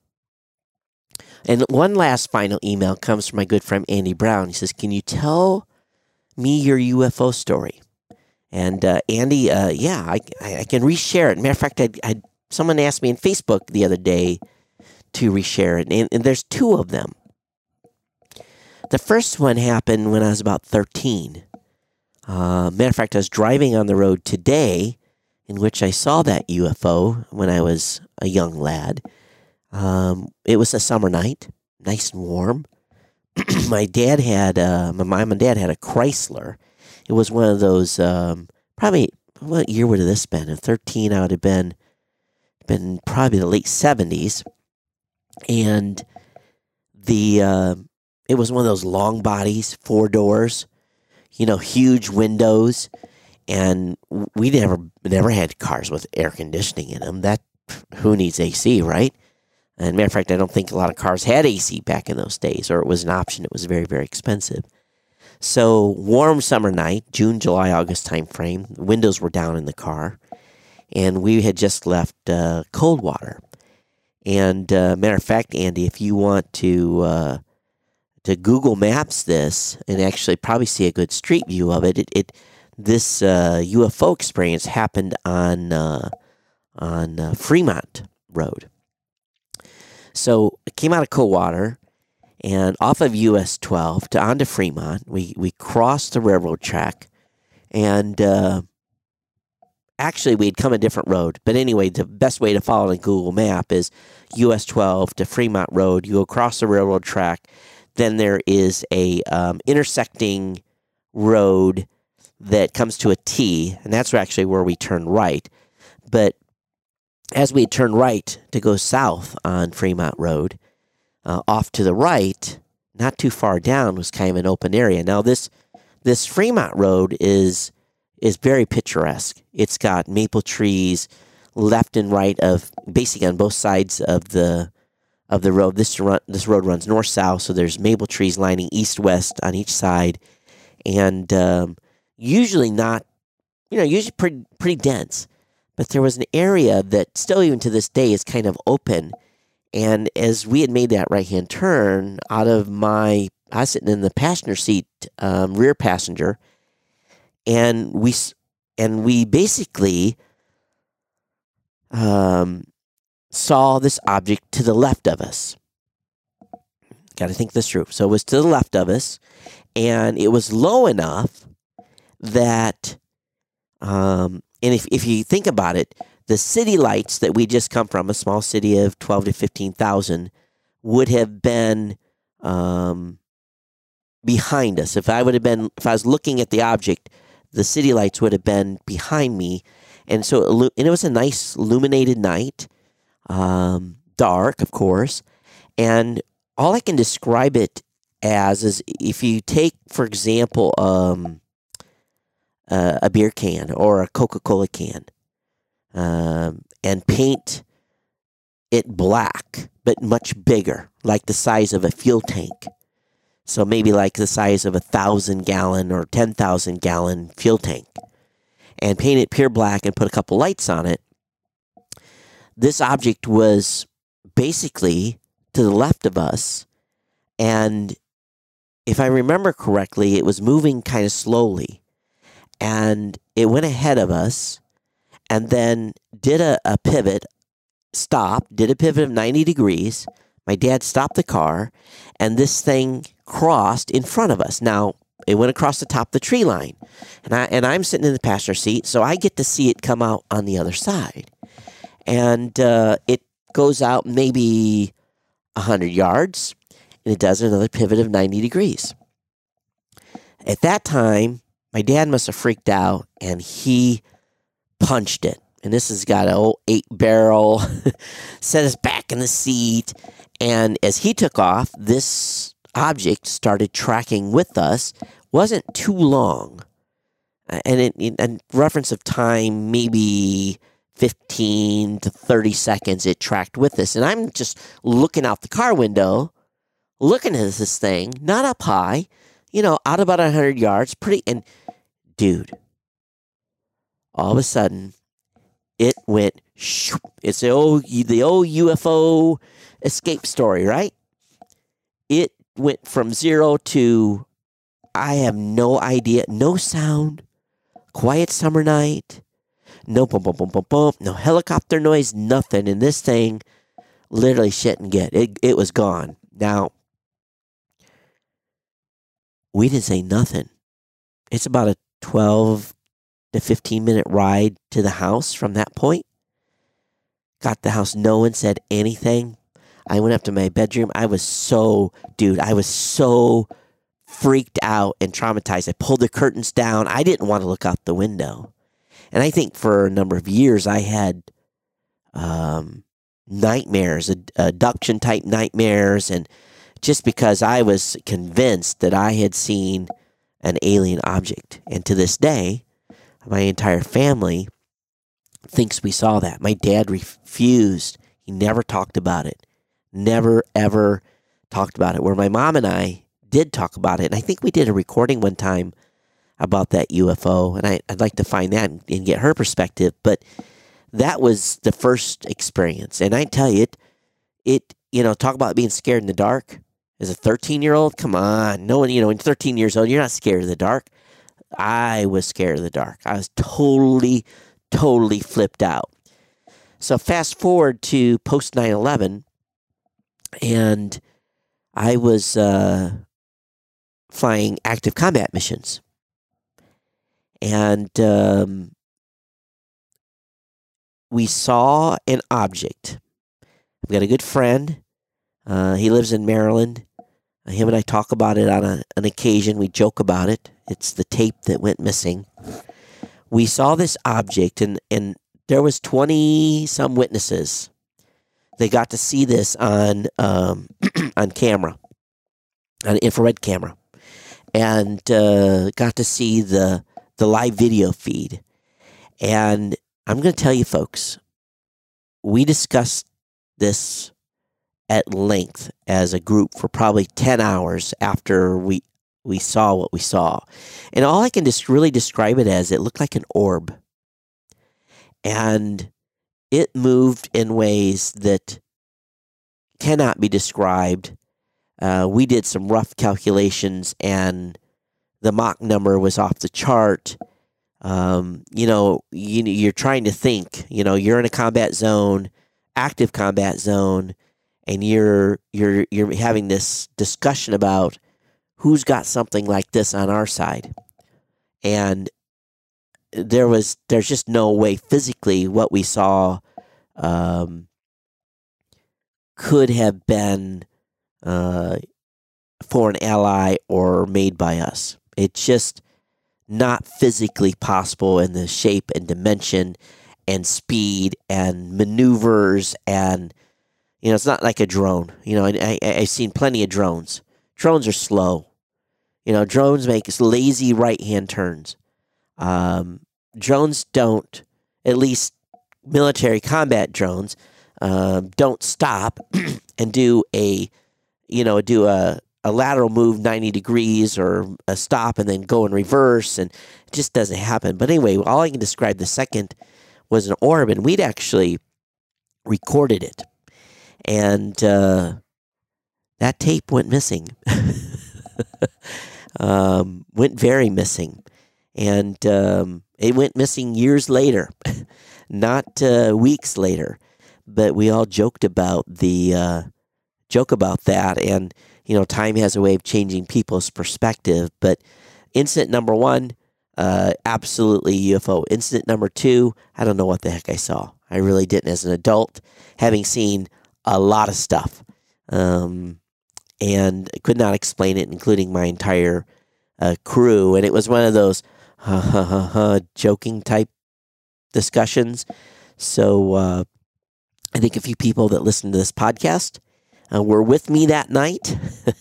and one last final email comes from my good friend Andy Brown. He says, "Can you tell me your U F O story?" And uh, Andy, uh, yeah, I, I, I can reshare it. Matter of fact, I, I someone asked me on Facebook the other day to reshare it, and, and there's two of them. The first one happened when I was about thirteen. Uh, matter of fact, I was driving on the road today, in which I saw that U F O when I was a young lad. Um, it was a summer night, nice and warm. My dad had, uh, my mom and dad had a Chrysler. It was one of those, um, probably, what year would have this been? At thirteen, I would have been, been probably the late seventies. And the, uh, it was one of those long bodies, four doors, you know, huge windows. And we never, never had cars with air conditioning in them. That, who needs A C, right? And matter of fact, I don't think a lot of cars had A C back in those days, or it was an option. It was very, very expensive. So, warm summer night, June, July, August time frame. The windows were down in the car, and we had just left uh, Coldwater. And uh, matter of fact, Andy, if you want to uh, to Google Maps this and actually probably see a good street view of it, it, it this uh, U F O experience happened on uh, on uh, Fremont Road. So it came out of Coldwater and off of U S twelve to onto Fremont. We we crossed the railroad track, and uh, actually, we'd come a different road. But anyway, the best way to follow the Google map is U S twelve to Fremont Road. You go across the railroad track. Then there is a um, intersecting road that comes to a T, and that's actually where we turn right. But as we turn right to go south on Fremont Road, uh, off to the right, not too far down, was kind of an open area. Now, this this Fremont Road is is very picturesque. It's got maple trees left and right of basically on both sides of the of the road. This run, this road runs north south, so there's maple trees lining east west on each side, and um, usually not, you know, usually pretty pretty dense. But there was an area that still, even to this day, is kind of open. And as we had made that right hand turn, out of my, I was sitting in the passenger seat, um, rear passenger, and we and we basically um, saw this object to the left of us. Got to think this through. So it was to the left of us, and it was low enough that, um, and if if you think about it, the city lights that we just come from, a small city of twelve to fifteen thousand, would have been um, behind us. If I would have been, if I was looking at the object, the city lights would have been behind me, and so and it was a nice illuminated night, um, dark, of course, and all I can describe it as is if you take, for example, um, uh, a beer can or a Coca-Cola can. Um, and paint it black, but much bigger, like the size of a fuel tank. So maybe like the size of a thousand gallon or ten thousand gallon fuel tank, and paint it pure black and put a couple lights on it. This object was basically to the left of us, and if I remember correctly, it was moving kind of slowly, and it went ahead of us. And then did a, a pivot, stopped, did a pivot of ninety degrees. My dad stopped the car, and this thing crossed in front of us. Now, it went across the top of the tree line, and, I, and I'm sitting in the passenger seat, so I get to see it come out on the other side. And uh, it goes out maybe one hundred yards, and it does another pivot of ninety degrees. At that time, my dad must have freaked out, and he punched it, and this has got an old eight barrel, set us back in the seat, and as he took off, this object started tracking with us. Wasn't too long, and it, in, in reference of time, maybe fifteen to thirty seconds, it tracked with us, and I'm just looking out the car window, looking at this thing, not up high, you know, out about one hundred yards, pretty, and dude, all of a sudden, it went, shoop. It's the old, the old U F O escape story, right? It went from zero to, I have no idea, no sound, quiet summer night, no bump, bump, bump, bump, bump, no helicopter noise, nothing. And this thing literally shit and get. It, it was gone. Now, we didn't say nothing. It's about a twelve to fifteen minute ride to the house from that point. Got the house, no one said anything. I went up to my bedroom. I was so, dude, I was so freaked out and traumatized. I pulled the curtains down. I didn't want to look out the window. And I think for a number of years I had um, nightmares, ad- abduction type nightmares, and just because I was convinced that I had seen an alien object. And to this day, my entire family thinks we saw that. My dad refused. He never talked about it. Never, ever talked about it. Where my mom and I did talk about it. And I think we did a recording one time about that U F O. And I, I'd like to find that and, and get her perspective. But that was the first experience. And I tell you, it, it, you know, talk about being scared in the dark. As a thirteen-year-old, come on. No one, you know, when you're thirteen years old, you're not scared of the dark. I was scared of the dark. I was totally, totally flipped out. So fast forward to post nine eleven, and I was uh, flying active combat missions. And um, we saw an object. I've got a good friend. Uh, he lives in Maryland. Uh, him and I talk about it on a, an occasion. We joke about it. It's the tape that went missing. We saw this object, and, and there was twenty-some witnesses. They got to see this on um, on camera, on infrared camera, and uh, got to see the the live video feed. And I'm going to tell you, folks, we discussed this at length as a group for probably ten hours after we we saw what we saw. And all I can just really describe it as, it looked like an orb. And it moved in ways that cannot be described. Uh, we did some rough calculations, and the Mach number was off the chart. Um, you know, you, you're trying to think, you know, you're in a combat zone, active combat zone, and you're you're you're having this discussion about who's got something like this on our side. And there was there's just no way physically what we saw um, could have been uh, for an ally or made by us. It's just not physically possible in the shape and dimension and speed and maneuvers, and you know, it's not like a drone. You know, I, I, I've seen plenty of drones. Drones are slow. You know, drones make lazy right-hand turns. Um, drones don't, at least military combat drones, uh, don't stop and do a, you know, do a, a lateral move ninety degrees or a stop and then go in reverse, and it just doesn't happen. But anyway, all I can describe the second was an orb, and we'd actually recorded it. And uh, that tape went missing. um, went very missing. And um, it went missing years later, not uh, weeks later. But we all joked about the uh, joke about that. And, you know, time has a way of changing people's perspective. But incident number one, uh, absolutely U F O. Incident number two, I don't know what the heck I saw. I really didn't as an adult, having seen a lot of stuff, um, and could not explain it, including my entire uh, crew. And it was one of those ha ha ha ha joking type discussions. So uh, I think a few people that listen to this podcast uh, were with me that night.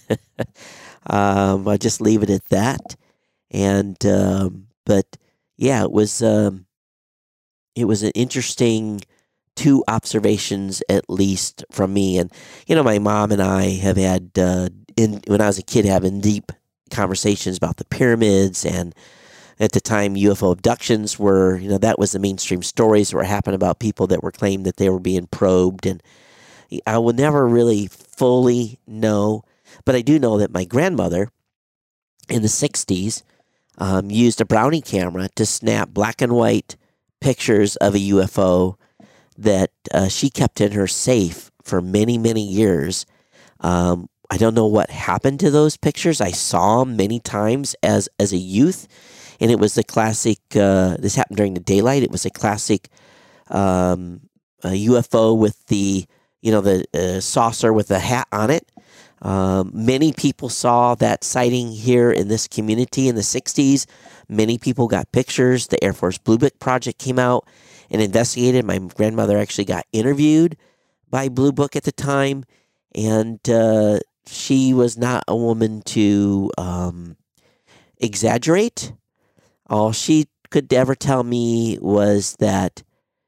um, I'll just leave it at that. And um, but yeah, it was um, it was an interesting two observations, at least from me. And, you know, my mom and I have had, uh, in when I was a kid, having deep conversations about the pyramids. And at the time, U F O abductions were, you know, that was the mainstream stories that were happening about people that were claimed that they were being probed. And I will never really fully know, but I do know that my grandmother in the sixties um, used a Brownie camera to snap black and white pictures of a U F O that uh, she kept in her safe for many, many years. Um, I don't know what happened to those pictures. I saw them many times as, as a youth, and it was the classic, uh, this happened during the daylight, it was a classic um, a U F O with the, you know, the uh, saucer with the hat on it. Um, many people saw that sighting here in this community in the sixties. Many people got pictures. The Air Force Blue Book Project came out and investigated. My grandmother actually got interviewed by Blue Book at the time, and uh, she was not a woman to um, exaggerate. All she could ever tell me was that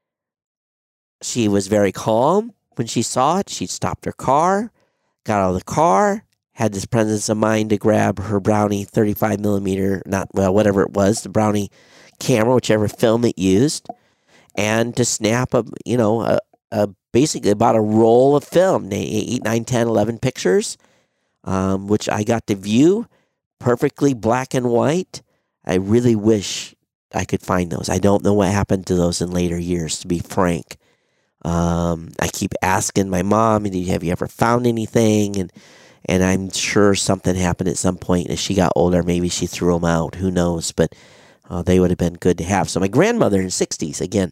she was very calm when she saw it. She stopped her car, got out of the car, had this presence of mind to grab her Brownie thirty-five millimeter, not, well, whatever it was, the Brownie camera, whichever film it used, and to snap a, you know, a, a basically about a roll of film, eight, nine, ten, eleven pictures, um, which I got to view, perfectly black and white. I really wish I could find those. I don't know what happened to those in later years, to be frank. Um, I keep asking my mom, have you ever found anything? And and I'm sure something happened at some point. As she got older, maybe she threw them out. Who knows? But uh, they would have been good to have. So my grandmother in the sixties, again,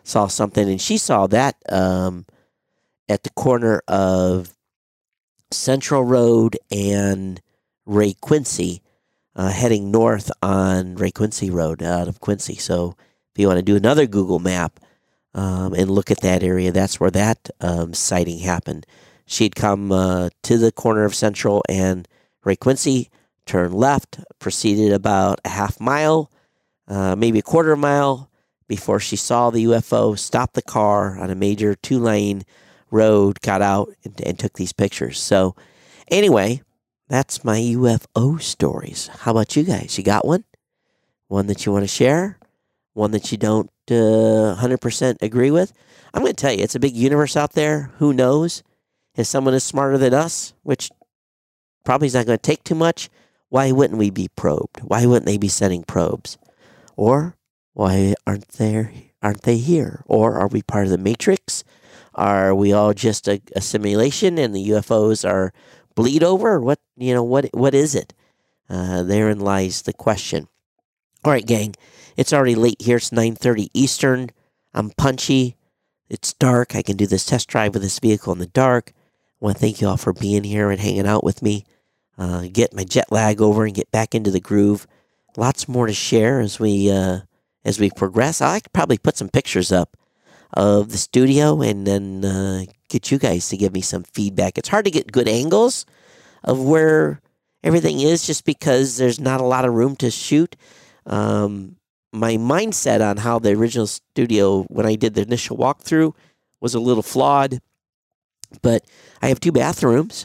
saw something, and she saw that um, at the corner of Central Road and Ray Quincy, uh, heading north on Ray Quincy Road out of Quincy. So if you want to do another Google map um, and look at that area, that's where that um, sighting happened. She'd come uh, to the corner of Central and Ray Quincy, turned left, proceeded about a half mile, uh, maybe a quarter mile before she saw the U F O, stopped the car on a major two-lane road, got out, and, and took these pictures. So anyway, that's my U F O stories. How about you guys? You got one? One that you want to share? One that you don't uh, one hundred percent agree with? I'm going to tell you, it's a big universe out there. Who knows? If someone is smarter than us, which probably is not going to take too much, why wouldn't we be probed? Why wouldn't they be sending probes? Or why aren't they, aren't they here? Or are we part of the Matrix? Are we all just a, a simulation and the U F Os are bleed over? Or what, you know, what what is it? Uh, therein lies the question. All right, gang, it's already late here. It's nine thirty Eastern. I'm punchy. It's dark. I can do this test drive with this vehicle in the dark. I want to thank you all for being here and hanging out with me. Uh, get my jet lag over and get back into the groove. Lots more to share as we uh, as we progress. I could probably put some pictures up of the studio and then uh, get you guys to give me some feedback. It's hard to get good angles of where everything is just because there's not a lot of room to shoot. Um, my mindset on how the original studio, when I did the initial walkthrough, was a little flawed. But I have two bathrooms.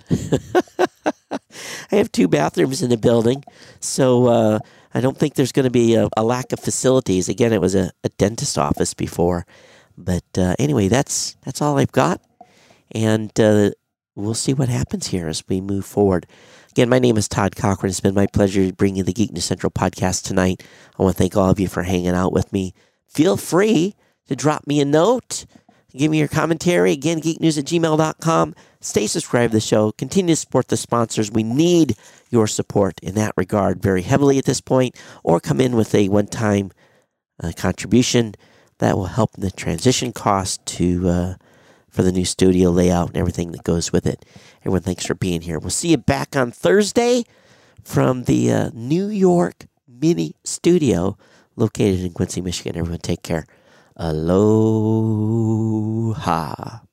I have two bathrooms in the building. So uh, I don't think there's going to be a, a lack of facilities. Again, it was a, a dentist office before. But uh, anyway, that's that's all I've got. And uh, we'll see what happens here as we move forward. Again, my name is Todd Cochran. It's been my pleasure to bring you the Geek News Central podcast tonight. I want to thank all of you for hanging out with me. Feel free to drop me a note. Give me your commentary. Again, geeknews at gmail dot com. Stay subscribed to the show. Continue to support the sponsors. We need your support in that regard very heavily at this point. Or come in with a one-time uh, contribution that will help the transition cost to uh, for the new studio layout and everything that goes with it. Everyone, thanks for being here. We'll see you back on Thursday from the uh, New York Mini Studio located in Quincy, Michigan. Everyone, take care. Aloha.